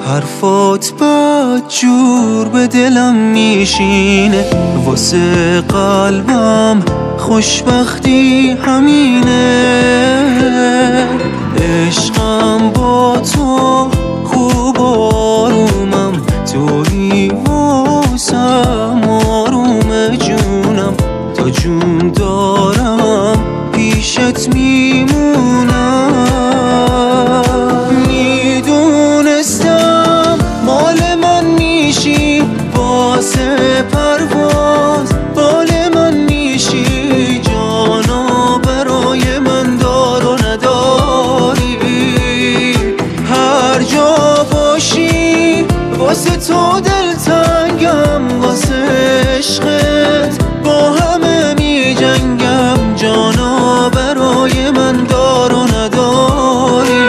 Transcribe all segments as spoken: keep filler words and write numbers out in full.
حرفات بد جور به دلم میشینه، واسه قلبم خوشبختی همینه. عشقم با تو خوب آرومم، تویی واسم آروم جونم. تا جون دارم پیشت میمونم. میدونستم مال من میشی، واسه پرواز بال من میشی. جانا برای من دار و نداری، هر جا باشی واسه تو دلتنگم. واسه عشقت با همه می جنگم. جانا برای من دار و نداری.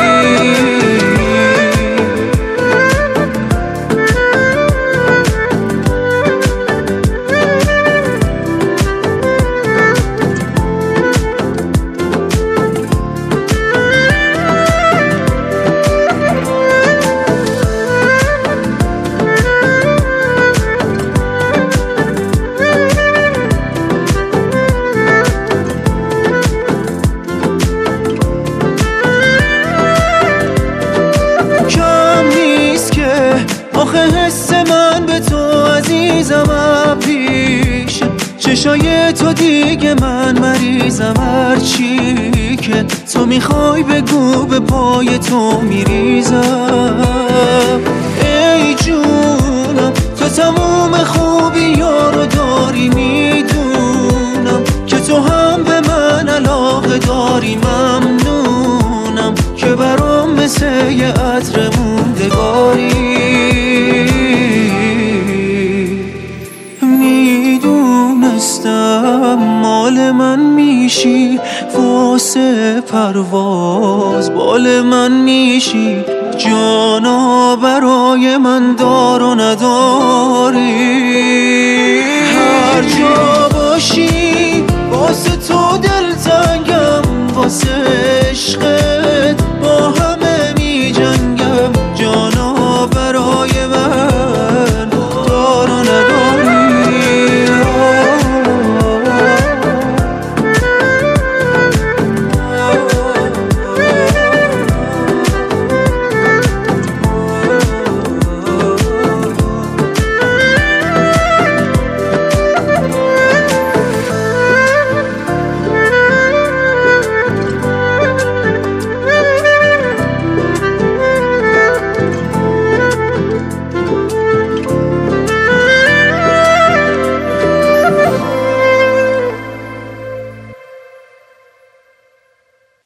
آخه حس من به تو عزیزم پیش چشای تو، دیگه من مریضم. هرچی که تو میخوای بگو، به پای تو میریزم. ای جونم تو تموم خوبی یارو داری، میدونم که تو هم به من علاقه داری. ممنونم که برام مثل یه عطر موندگاری. میدونستم مال من میشی، واسه پرواز بال من میشی. جانا برای من دار و نداری.